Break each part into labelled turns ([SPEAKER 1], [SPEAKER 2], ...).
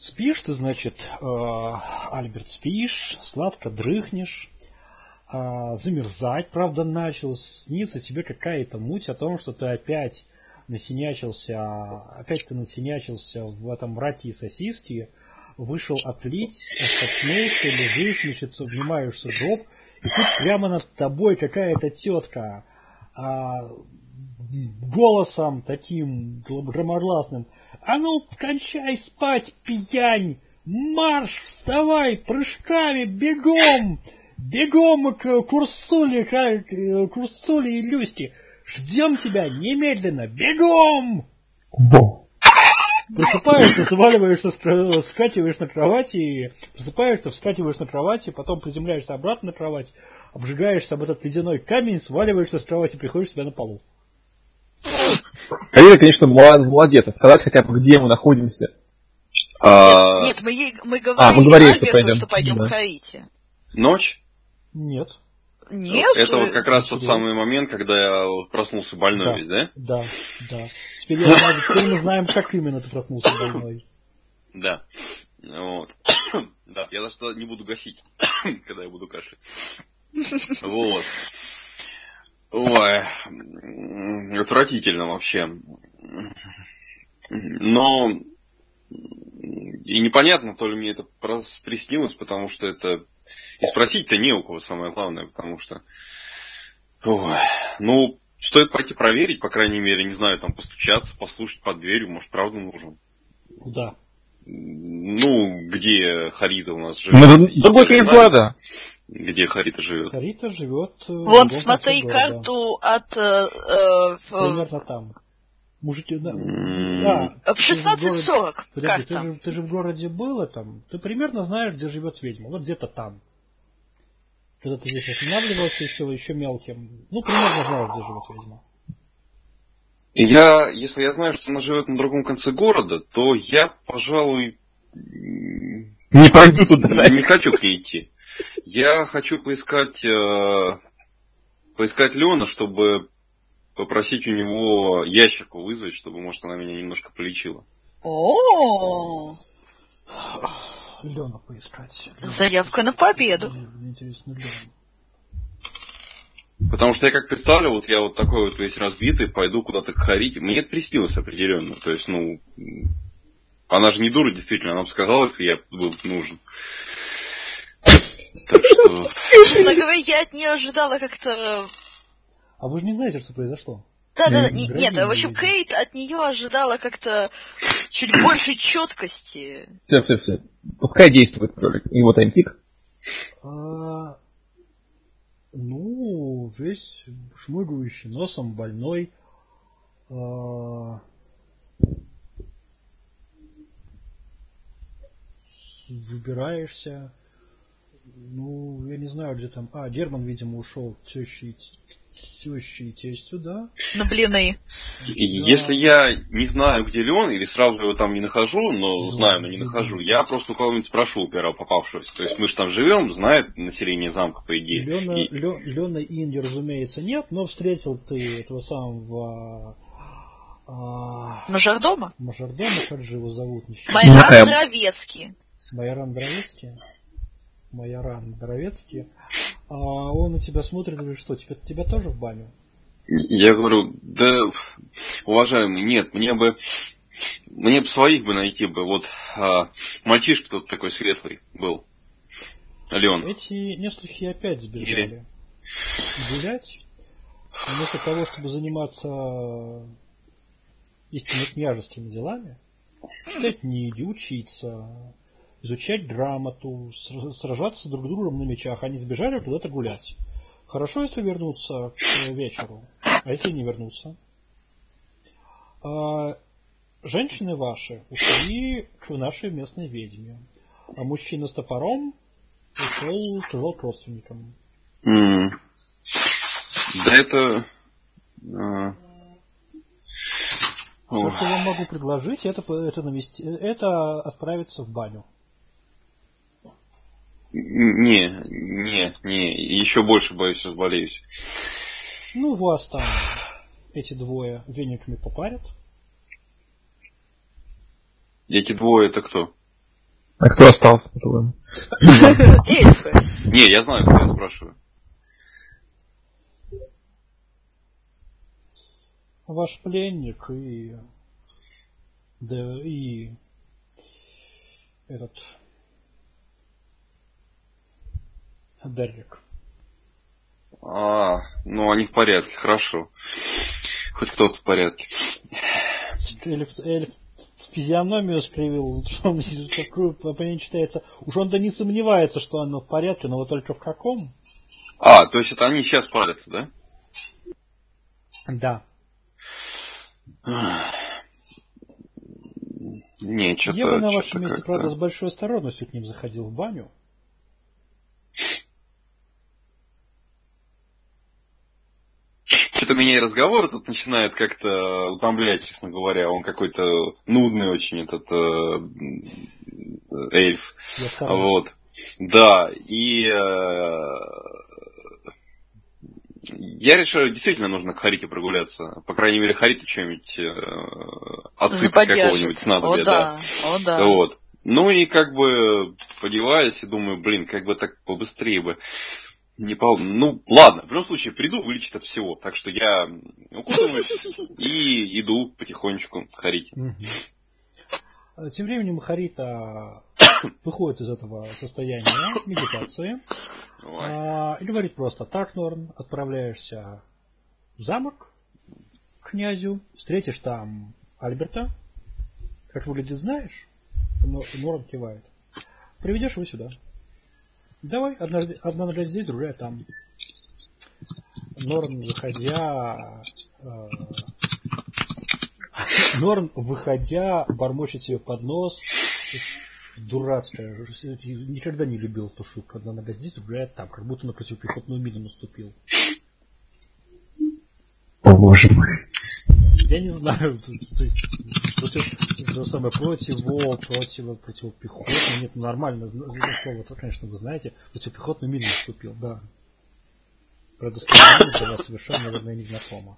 [SPEAKER 1] Спишь ты, значит, Альберт, спишь, сладко дрыхнешь, замерзать, правда, начал, снится себе какая-то муть о том, что ты опять ты насинячился в этом братье и сосиски, вышел отлить, споткнулся, лежишь, значит, обнимаешься в гроб, и тут прямо над тобой какая-то тетка голосом таким громогласным: «А ну, кончай спать, пьянь! Марш, вставай, прыжками, бегом! Бегом к Курсуле и Люсти! Ждем тебя немедленно! Бегом!» Просыпаешься, вскакиваешь на кровати, потом приземляешься обратно на кровать, обжигаешься об этот ледяной камень, сваливаешься с кровати, приходишь в себя на полу.
[SPEAKER 2] Карина, конечно, молодец. А сказать хотя бы, где мы находимся?
[SPEAKER 3] Нет, мы говорили Альберту, что пойдем к Хаити.
[SPEAKER 4] Ночь?
[SPEAKER 1] Нет.
[SPEAKER 3] Нет?
[SPEAKER 4] Это вот как раз тот самый момент, когда я проснулся больной весь, да?
[SPEAKER 1] Да. Теперь мы знаем, как именно ты проснулся больной.
[SPEAKER 4] Да. Вот. Да, я даже не буду гасить, когда я буду кашлять. Вот. Ой, отвратительно вообще. Но и непонятно, то ли мне это приснилось, потому что это... И спросить-то не у кого, самое главное, потому что... Ой, ну, стоит пойти проверить, по крайней мере, не знаю, там постучаться, послушать под дверью, может, правда нужен.
[SPEAKER 1] Куда?
[SPEAKER 4] Ну, где Харита у нас живет.
[SPEAKER 2] Ну, другой конец города.
[SPEAKER 4] Где Харита живет?
[SPEAKER 1] Харита живет...
[SPEAKER 3] Вот смотри карту от...
[SPEAKER 1] Примерно там. Мужики...
[SPEAKER 3] в 16:40 карта.
[SPEAKER 1] Ты же в городе была там. Ты примерно знаешь, где живет ведьма. Вот где-то там. Когда ты здесь останавливался еще мелким. Ну, примерно знаешь, где живет ведьма.
[SPEAKER 4] Если я знаю, что она живет на другом конце города, то я, пожалуй,
[SPEAKER 2] не пойду туда.
[SPEAKER 4] Не хочу к ней идти. Я хочу поискать Леона, чтобы попросить у него ящерку вызвать, чтобы, может, она меня немножко полечила.
[SPEAKER 3] О,
[SPEAKER 1] Леона поискать.
[SPEAKER 3] Заявка на победу.
[SPEAKER 1] Мне интересно, Леон.
[SPEAKER 4] Потому что я как представлю, вот я вот такой вот весь разбитый, пойду куда-то к Харите. Мне это приснилось определенно. То есть, ну, она же не дура, действительно, она бы сказала, если я был нужен. Так что...
[SPEAKER 3] Честно говоря, я от нее ожидала как-то...
[SPEAKER 1] А вы же не знаете, что произошло?
[SPEAKER 3] Да, нет, в общем, Кейт от нее ожидала как-то чуть больше четкости.
[SPEAKER 2] Все. Пускай действует кролик. Его таймтик.
[SPEAKER 1] Ну, весь шмыгающий носом, больной. Выбираешься. Ну, я не знаю, где там... Герман, видимо, ушел тещи и тестью, да?
[SPEAKER 3] На блины.
[SPEAKER 4] Если я не знаю, где Леон, или сразу его там не нахожу, но знаю, но не нахожу, я просто у кого-нибудь спрошу первого попавшегося. То есть мы же там живем, знает население замка, по идее.
[SPEAKER 1] Лена и Инди, разумеется, нет, но встретил ты этого самого...
[SPEAKER 3] Мажордома?
[SPEAKER 1] Как же его зовут?
[SPEAKER 3] Майоран Дровецкий.
[SPEAKER 1] Майоран Дровецкий. Он на тебя смотрит и говорит, что, тебя тоже в баню?
[SPEAKER 4] Я говорю, да, уважаемый, нет, мне бы своих бы найти бы. Вот мальчишка тут такой светлый был. Леон.
[SPEAKER 1] Эти несколькие опять сбежали гулять. Вместо того, чтобы заниматься истинно княжескими делами, читать книги, учиться, изучать грамоту, сражаться друг с другом на мечах. Они сбежали куда-то гулять. Хорошо, если вернуться к вечеру. А если не вернуться? Женщины ваши ушли к нашей местной ведьме. А мужчина с топором ушел к родственникам.
[SPEAKER 4] Да это...
[SPEAKER 1] Все, что я вам могу предложить, это отправиться в баню.
[SPEAKER 4] Не, еще больше, боюсь, разболеюсь.
[SPEAKER 1] Ну, вас там эти двое вениками попарят.
[SPEAKER 4] Эти двое это кто?
[SPEAKER 2] А кто остался, по-твоему?
[SPEAKER 3] Эльфы.
[SPEAKER 4] Не, я знаю, кто я спрашиваю.
[SPEAKER 1] Ваш пленник и этот Деррик.
[SPEAKER 4] Ну они в порядке, хорошо. Хоть кто-то в порядке.
[SPEAKER 1] Эльф физиономию скривил, что он по ней читается. Уж он-то не сомневается, что оно в порядке, но вот только в каком?
[SPEAKER 4] То есть это они сейчас парятся, да?
[SPEAKER 1] Да.
[SPEAKER 4] Не, что-то...
[SPEAKER 1] Я бы на вашем месте,
[SPEAKER 4] как-то...
[SPEAKER 1] правда, с большой осторожностью к ним заходил в баню.
[SPEAKER 4] Что-то меня и разговор тут начинает как-то утомлять, честно говоря. Он какой-то нудный очень, этот эльф.
[SPEAKER 1] Я стараюсь.
[SPEAKER 4] Вот. Да, и я решил, действительно нужно к Харите прогуляться. По крайней мере, Харита что-нибудь отсыпать какого-нибудь снадобья.
[SPEAKER 3] О да.
[SPEAKER 4] Вот. Ну и как бы подеваюсь и думаю, блин, как бы так побыстрее бы. Ну, ладно, в любом случае, приду, вылечит от всего. Так что я укутываюсь и иду потихонечку к Харите.
[SPEAKER 1] Тем временем Харита выходит из этого состояния медитации и говорит просто: так, Норн, отправляешься в замок к князю, встретишь там Альберта. Как выглядит, знаешь? Норн кивает. Приведешь его сюда. Давай, одна нога здесь, другая там. Норн, выходя, бормочет себе под нос. Дурацкая. Никогда не любил эту шутку. Одна нога здесь, другая там. Как будто на противопехотную мину наступил.
[SPEAKER 2] О, боже мой.
[SPEAKER 1] Я не знаю. Противопехотную. Нет, нормально. Слово-то, конечно, вы знаете. Противопехотную мину наступил, да. Правда, слово для вас совершенно, наверное, не знакомо.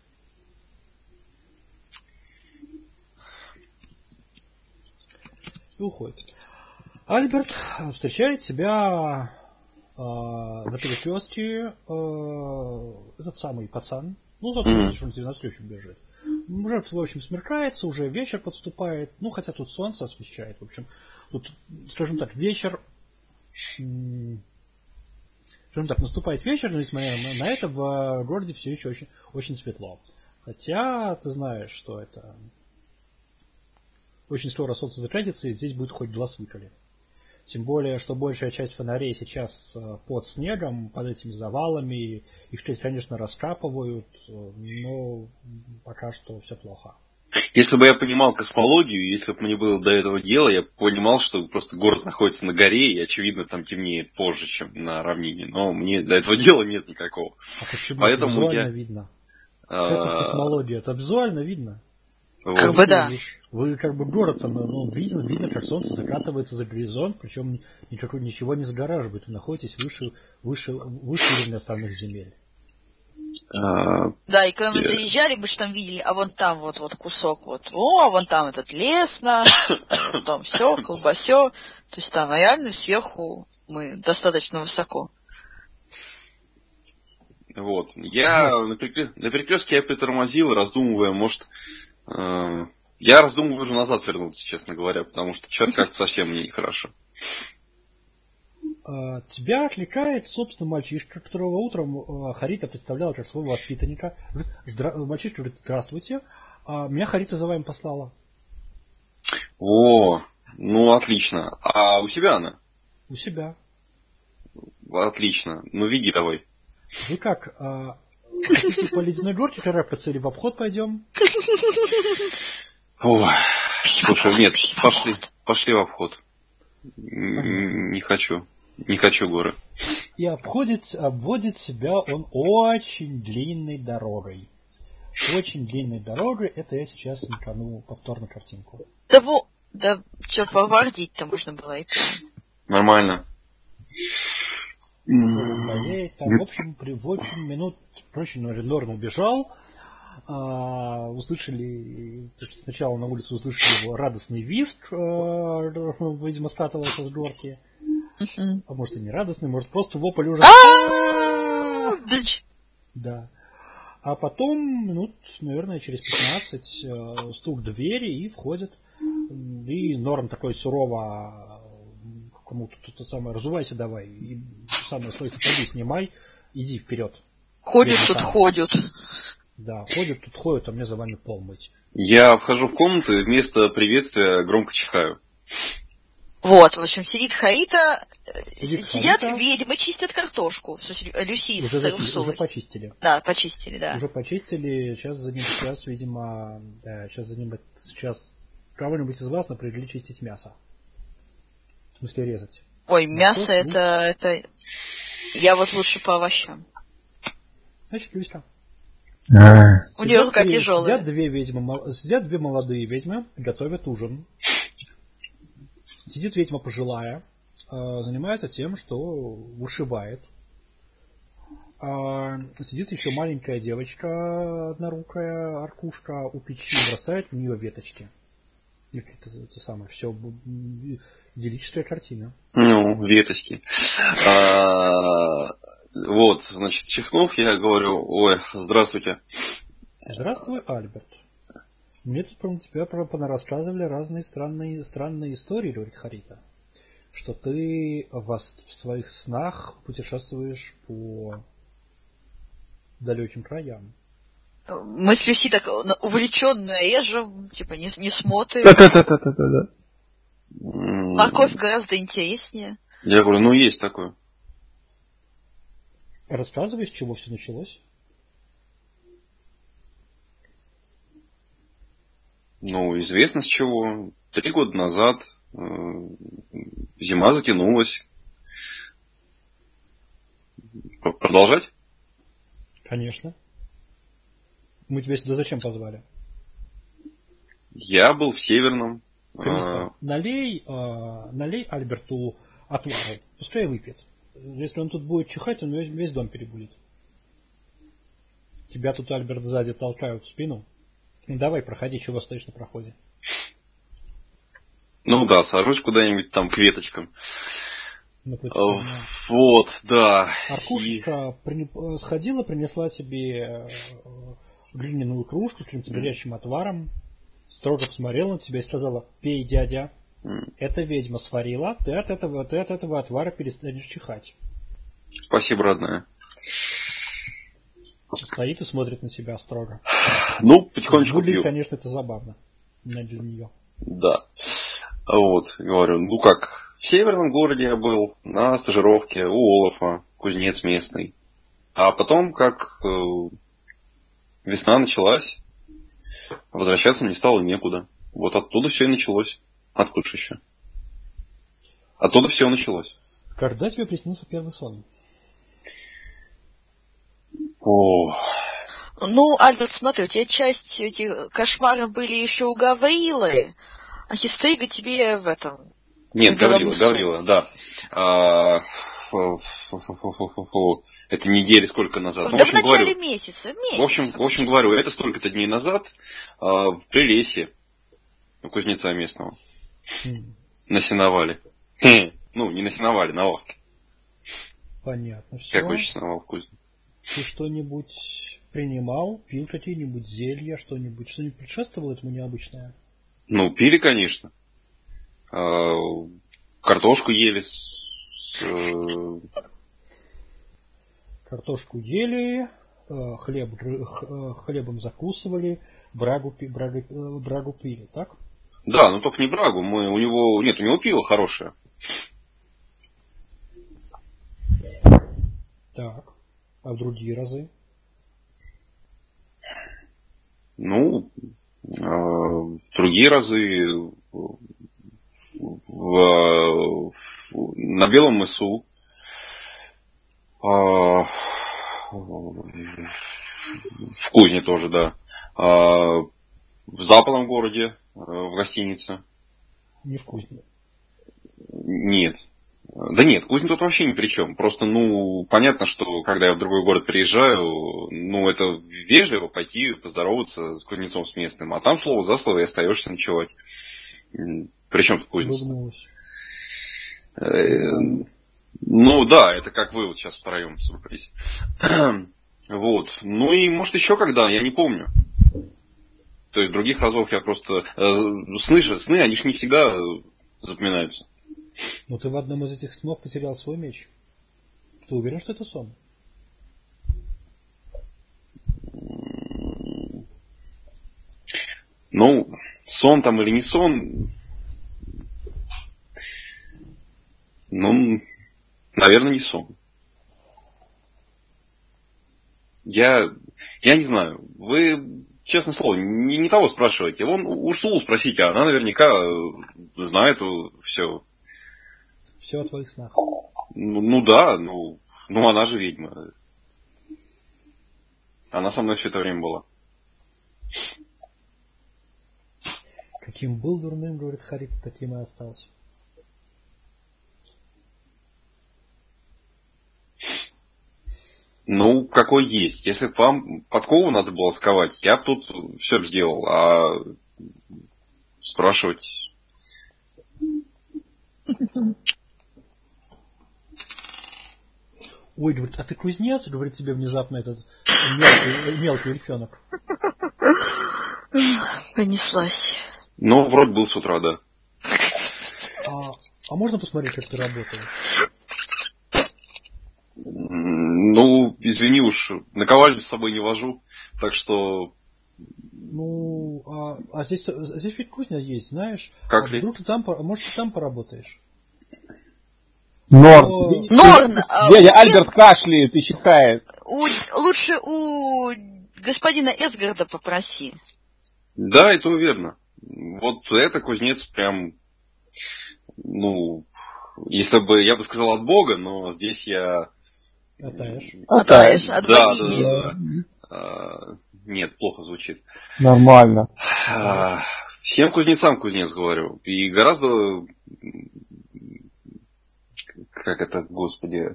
[SPEAKER 1] И уходит. Альберт встречает себя на перекрестке этот самый пацан. Ну, зато видишь, он тебе навстречу бежит. Уже, в общем, смеркается, уже вечер подступает. Ну, хотя тут солнце освещает. В общем, тут, скажем так, вечер... Скажем так, наступает вечер, но несмотря на это в городе все еще очень, очень светло. Хотя ты знаешь, что это... Очень скоро солнце закатится, и здесь будет хоть глаз выколи. Тем более, что большая часть фонарей сейчас под снегом, под этими завалами. Их, конечно, раскапывают, но пока что все плохо.
[SPEAKER 4] Если бы я понимал космологию, если бы мне было до этого дела, я бы понимал, что просто город находится на горе, и, очевидно, там темнеет позже, чем на равнине. Но мне до этого дела нет никакого.
[SPEAKER 1] А почему?
[SPEAKER 2] Поэтому
[SPEAKER 1] это визуально видно. Это космология, это визуально видно.
[SPEAKER 4] Вот.
[SPEAKER 3] Как бы да.
[SPEAKER 1] Вы как бы город, видно, как солнце закатывается за горизонт, причем ничего не загораживает. Вы находитесь выше уровня остальных земель.
[SPEAKER 3] Да, и когда мы заезжали, мы же там видели, а вон там вот кусок а вон там этот лес наш, вот там все, колбасё. То есть там реально сверху мы достаточно высоко.
[SPEAKER 4] Вот. Я на перекрестке я притормозил, раздумывая, может... Я раздумываю уже назад вернуться, честно говоря, потому что что-то как-то совсем мне нехорошо.
[SPEAKER 1] Тебя отвлекает, собственно, мальчишка, которого утром Харита представляла как своего воспитанника. Мальчишка говорит: здравствуйте, меня Харита за вами послала.
[SPEAKER 4] О, ну отлично. А у себя она?
[SPEAKER 1] У себя.
[SPEAKER 4] Отлично. Ну веди давай.
[SPEAKER 1] Вы как, хотите по ледяной горке карабкаться или в обход пойдем?
[SPEAKER 4] Ой, слушай, нет, пошли в обход. Не хочу горы.
[SPEAKER 1] И обводит себя он очень длинной дорогой. Очень длинной дорогой. Это я сейчас накану повторно картинку.
[SPEAKER 3] Да что, повардить-то можно было и
[SPEAKER 4] нормально.
[SPEAKER 1] В общем, минут, Норн убежал. услышали, сначала на улице услышали его радостный визг, видимо, скатывался с горки. А может и не радостный, может просто вопль уже. Да. А потом, минут, наверное, через 15 стук в двери и входит. И Норн такой сурово кому-то тут самое, разувайся давай, и самое свой сапоги снимай, иди вперед.
[SPEAKER 3] Ходят тут ходят.
[SPEAKER 1] Да, ходят тут ходят, а мне за вами пол мыть.
[SPEAKER 4] Я вхожу в комнату и вместо приветствия громко чихаю.
[SPEAKER 3] Вот, в общем, сидит Харита, сидят ведьмы, чистят картошку. Люси с Урсулой.
[SPEAKER 1] Уже почистили.
[SPEAKER 3] Да, почистили, да.
[SPEAKER 1] Уже почистили, сейчас, видимо, сейчас кого-нибудь из вас напрягли чистить мясо. В смысле резать.
[SPEAKER 3] Ой, мясо это... Я вот лучше по овощам.
[SPEAKER 1] Значит, Люська.
[SPEAKER 3] У нее рука тяжелая.
[SPEAKER 1] Сидят две молодые ведьмы, готовят ужин. Сидит ведьма пожилая, занимается тем, что вышивает. Сидит еще маленькая девочка, однорукая, аркушка у печи, бросает в нее веточки. И это самое, все идиллическая картина.
[SPEAKER 4] Ну, веточки. Вот, значит, чихнув, я говорю, ой, здравствуйте.
[SPEAKER 1] Здравствуй, Альберт. Мне тут про тебя рассказывали разные странные истории, говорит Харита. Что ты в своих снах путешествуешь по далеким краям.
[SPEAKER 3] Мы с Люси так увлеченно режем, типа не смотрим.
[SPEAKER 2] Да.
[SPEAKER 3] Морковь гораздо интереснее.
[SPEAKER 4] Я говорю, ну есть такое.
[SPEAKER 1] Рассказывай, с чего все началось.
[SPEAKER 4] Ну, известно с чего. 3 года назад зима затянулась. Продолжать?
[SPEAKER 1] Конечно. Мы тебя сюда зачем позвали?
[SPEAKER 4] Я был в Северном.
[SPEAKER 1] Кристо, налей Альберту отвару. Пускай выпьет. Если он тут будет чихать, он весь дом перебудет. Тебя тут, Альберт, сзади толкают в спину. Давай, проходи, чего стоишь на проходе.
[SPEAKER 4] Ну да, сажусь куда-нибудь там к веточкам. Вот, да.
[SPEAKER 1] Аркушечка сходила, принесла тебе глиняную кружку с каким-то горячим отваром, строго посмотрела на тебя и сказала: пей, дядя. Эта ведьма сварила, ты от этого отвара перестанешь чихать.
[SPEAKER 4] Спасибо, родная.
[SPEAKER 1] Стоит и смотрит на себя строго.
[SPEAKER 4] Ну, потихонечку
[SPEAKER 1] пью.
[SPEAKER 4] пью.
[SPEAKER 1] Конечно, это забавно для нее.
[SPEAKER 4] Да. Вот, говорю, ну как, в северном городе я был, на стажировке у Олафа, кузнец местный. А потом, как весна началась, возвращаться мне стало некуда. Вот оттуда все и началось. Откуда же еще? Оттуда все началось.
[SPEAKER 1] Когда тебе приснился первый сон?
[SPEAKER 3] Ну, Альберт, смотри, у тебя часть этих кошмаров были еще у Гаврилы, а Хистрига тебе в этом...
[SPEAKER 4] Нет, Гаврила, да. Это недели сколько назад?
[SPEAKER 3] Да, в начале месяца.
[SPEAKER 4] В общем, говорю, это столько-то дней назад в Прилесье у кузнеца местного. На сеновале. Ну, не на сеновале, на лавке.
[SPEAKER 1] Понятно. Все.
[SPEAKER 4] Какой еще сеновал в кузне?
[SPEAKER 1] Ты что-нибудь принимал, пил какие-нибудь зелья, что-нибудь предшествовало этому необычное?
[SPEAKER 4] Ну, пили, конечно. Картошку ели
[SPEAKER 1] Картошку ели, хлебом закусывали, брагу пили, так?
[SPEAKER 4] Да, но только не брагу. У него пиво хорошее.
[SPEAKER 1] Так. А в другие разы?
[SPEAKER 4] Ну, другие разы на Белом мысу, в Кузне тоже, да, в Западном городе, в гостинице.
[SPEAKER 1] Не в Кузне.
[SPEAKER 4] Нет. Да нет, Кузин тут вообще ни при чем. Просто, понятно, что когда я в другой город приезжаю, это вежливо пойти поздороваться с кузнецом, с местным. А там слово за слово и остаешься ночевать. Причем тут кузница? Да, это как вы вот сейчас втроем собрались. Вот. И может еще когда, я не помню. То есть других разов я просто... Сны, они ж не всегда запоминаются.
[SPEAKER 1] Но ты в одном из этих снов потерял свой меч. Ты уверен, что это сон?
[SPEAKER 4] Сон там или не сон... наверное, не сон. Я не знаю. Вы, честное слово, не того спрашиваете. Вон Урсулу спросите, она наверняка знает все.
[SPEAKER 1] Все о твоих снах.
[SPEAKER 4] Да, она же ведьма. Она со мной все это время была.
[SPEAKER 1] Каким был дурным, говорит Харит, таким и остался.
[SPEAKER 4] Какой есть. Если бы вам подкову надо было сковать, я бы тут все сделал. А спрашивать...
[SPEAKER 1] Ой, говорит, а ты кузнец? Говорит тебе внезапно этот мелкий эльфенок.
[SPEAKER 3] Понеслась.
[SPEAKER 4] Вроде был с утра, да.
[SPEAKER 1] А можно посмотреть, как ты работаешь?
[SPEAKER 4] Извини уж, наковальню с собой не вожу, так что...
[SPEAKER 1] здесь ведь кузня есть, знаешь?
[SPEAKER 4] Как ли?
[SPEAKER 1] Вдруг ты там, может, ты там поработаешь?
[SPEAKER 3] Норн!
[SPEAKER 2] Дядя Альберт кашляет и чихает.
[SPEAKER 3] Лучше у господина Эсгарда попроси.
[SPEAKER 4] Да, это верно. Вот это кузнец прям, если бы, я бы сказал, от Бога, но здесь я...
[SPEAKER 3] Атаешь от богини.
[SPEAKER 4] Да. Нет, плохо звучит.
[SPEAKER 2] Нормально.
[SPEAKER 4] Всем кузнецам кузнец, говорю. И гораздо... Как это, господи...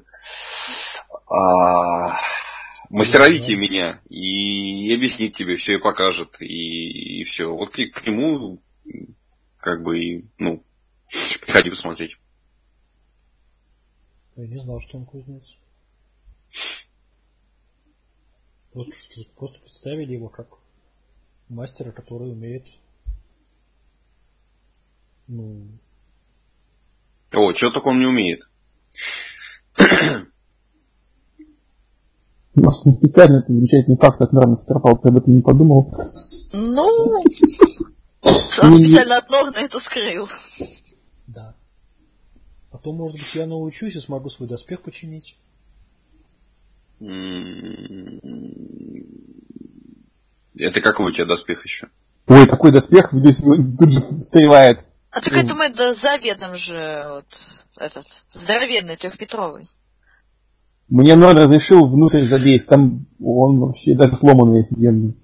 [SPEAKER 4] мастеровите меня и объяснит тебе все и покажет, и все. Вот к нему, приходи посмотреть.
[SPEAKER 1] Я не знал, что он кузнец. Просто представили его как мастера, который умеет...
[SPEAKER 4] Чего только он не умеет.
[SPEAKER 2] Специально это замечательный факт от Норна скопал, ты об этом не подумал.
[SPEAKER 3] Он специально от Норна это скрыл.
[SPEAKER 1] Да. А то, может быть, я научусь и смогу свой доспех починить.
[SPEAKER 4] Это какой у тебя доспех еще?
[SPEAKER 2] Ой, такой доспех тут же встревает.
[SPEAKER 3] А так это мы заветом же, здоровенный трехметровый.
[SPEAKER 2] Мне Норн разрешил внутрь залезть, там он вообще даже сломанный офигенный.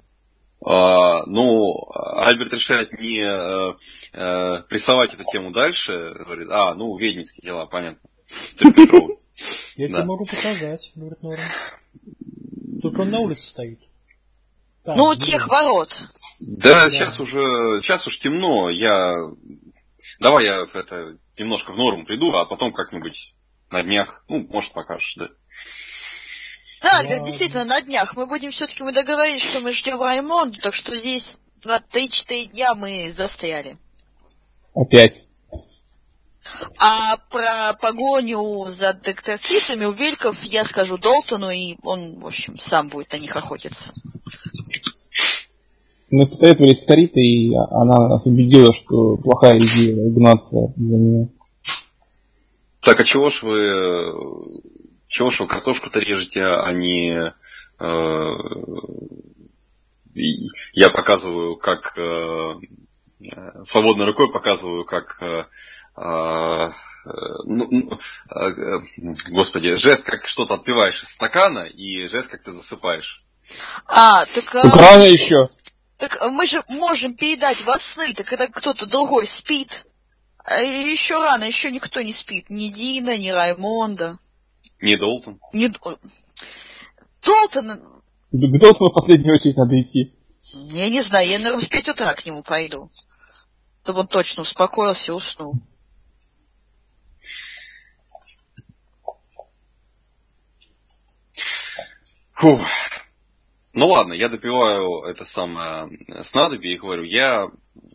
[SPEAKER 4] Альберт решает не прессовать эту тему дальше, говорит, ведьминские дела, понятно.
[SPEAKER 1] Я тебе могу показать, говорит Норн. Только он на улице стоит.
[SPEAKER 3] Тех ворот.
[SPEAKER 4] Да, сейчас уж темно, давай я немножко в норму приду, а потом как-нибудь на днях, может, покажешь, да.
[SPEAKER 3] Да, Альберт, действительно, на днях. Мы договорились, что мы ждем Раймонду, так что здесь на 3-4 дня мы застряли.
[SPEAKER 2] Опять.
[SPEAKER 3] А про погоню за докторцицами у Вельков я скажу Долтону, и он, в общем, сам будет на них охотиться.
[SPEAKER 2] Мы посоветовались с Харитой, и она нас убедила, что плохая идея гнаться за нее.
[SPEAKER 4] Так, а чего ж вы картошку-то режете, а не... я показываю, как... свободной рукой показываю, как... господи, жест, как что-то отпиваешь из стакана, и жест, как ты засыпаешь.
[SPEAKER 3] Так
[SPEAKER 2] рано еще.
[SPEAKER 3] Так мы же можем передать во сны, так когда кто-то другой спит, еще рано, еще никто не спит. Ни Дина, ни Раймонда.
[SPEAKER 4] Не Долтон.
[SPEAKER 3] Долтон...
[SPEAKER 2] К Долтону в последнюю очередь надо идти.
[SPEAKER 3] Я не знаю, я, наверное, в 5 утра к нему пойду. Чтобы он точно успокоился и уснул.
[SPEAKER 4] Фух. Ну ладно, я допиваю это самое снадобье и говорю, я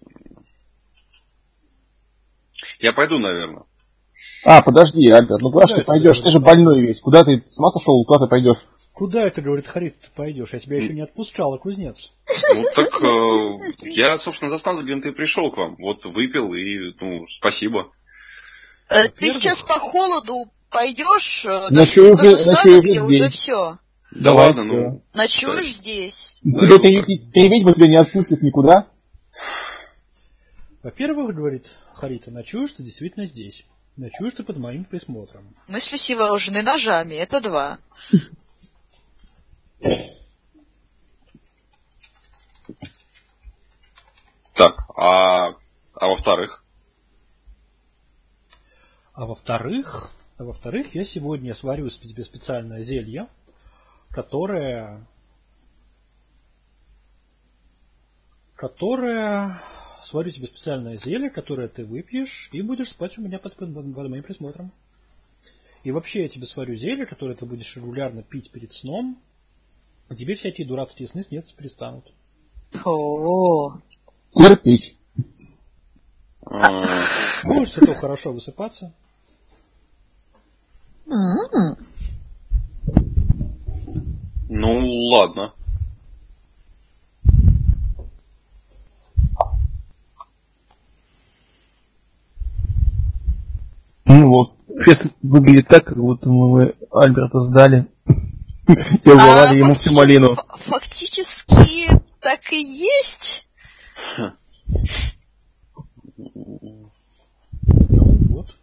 [SPEAKER 4] пойду, наверное.
[SPEAKER 2] Подожди, Альберт, ну куда ж ты пойдешь? Ты же больной весь. Куда ты с ума сошел? Куда ты пойдешь?
[SPEAKER 1] Куда это, говорит Харит, ты пойдешь? Я тебя еще не отпускала, кузнец.
[SPEAKER 4] Ну так я, собственно, за снадобьем-то и пришел к вам. Вот выпил и, спасибо.
[SPEAKER 3] Ты сейчас по холоду пойдешь,
[SPEAKER 2] ночуешь
[SPEAKER 3] уже все.
[SPEAKER 4] Да ладно,
[SPEAKER 3] Ночуешь здесь.
[SPEAKER 2] Тебя ведьма тебя не отпустит никуда.
[SPEAKER 1] Во-первых, говорит Харита, ночуешь ты действительно здесь. Ночуешь ты под моим присмотром.
[SPEAKER 3] Мы с Люси вооружены ножами, это 2.
[SPEAKER 4] Так, а во-вторых?
[SPEAKER 1] А во-вторых, я сегодня сварю тебе специальное зелье, которое сварю тебе специальное зелье, которое ты выпьешь и будешь спать у меня под моим присмотром. И вообще я тебе сварю зелье, которое ты будешь регулярно пить перед сном, и тебе всякие дурацкие сны сниться перестанут.
[SPEAKER 3] О-о-о.
[SPEAKER 2] Терпеть.
[SPEAKER 1] Будешь зато хорошо высыпаться.
[SPEAKER 4] Ну, ладно.
[SPEAKER 2] Ну вот, сейчас выглядит так, как будто мы Альберта сдали и уговали ему всю малину.
[SPEAKER 3] Фактически так и есть.
[SPEAKER 1] Ну вот.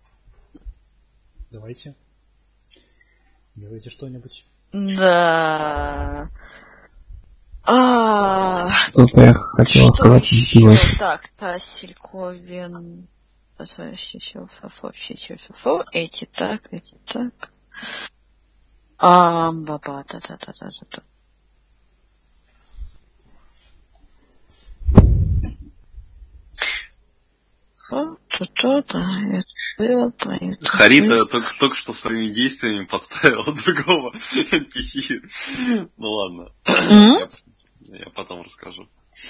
[SPEAKER 1] Давайте что-нибудь.
[SPEAKER 3] Да.
[SPEAKER 2] Что-то я хотел сказать.
[SPEAKER 3] Еще? Так, Тассельковен. Эти так. Та-та-та-та-та.
[SPEAKER 4] Харита только что своими действиями подставила другого NPC. Ну ладно. Я потом расскажу.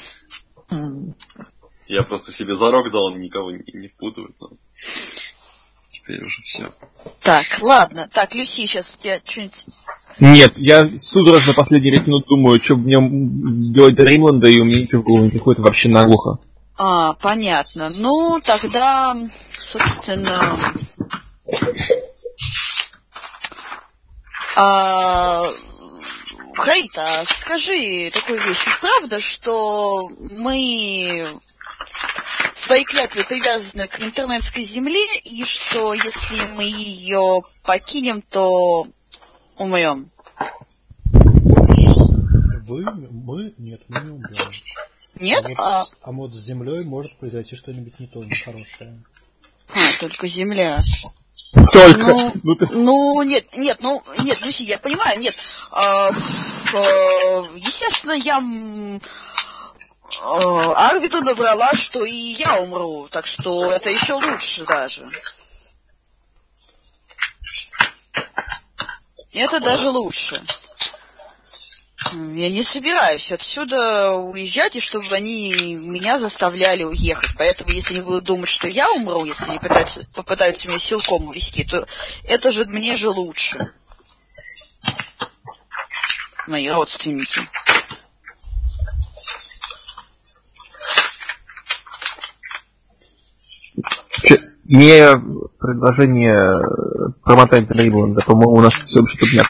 [SPEAKER 4] Я просто себе зарок дал, никого не впутывать. Но теперь уже все.
[SPEAKER 3] Так, ладно. Так, Люси, сейчас у тебя что-нибудь...
[SPEAKER 2] Нет, я судорожно последние 5 минут думаю, что мне делать до Реймонда, и у меня ничего в голову не приходит вообще наглухо.
[SPEAKER 3] Понятно. Ну, тогда, собственно... Харита, скажи такую вещь. Правда, что мы своей клятвой привязаны к интернетской земле, и что если мы ее покинем, то умрем?
[SPEAKER 1] Нет, мы не умрем.
[SPEAKER 3] Нет?
[SPEAKER 1] А вот с землей может произойти что-нибудь не то, нехорошее.
[SPEAKER 3] Только земля.
[SPEAKER 2] Только.
[SPEAKER 3] Нет, Люси, я понимаю, нет. Естественно, я Арвиду набрала, что и я умру, так что это еще лучше даже. Это даже лучше. Я не собираюсь отсюда уезжать, и чтобы они меня заставляли уехать. Поэтому, если они будут думать, что я умру, если они попытаются меня силком увезти, то это же мне же лучше. Мои родственники.
[SPEAKER 2] Мне предложение промотать Реймонда, по-моему, у нас все вообще тут нет.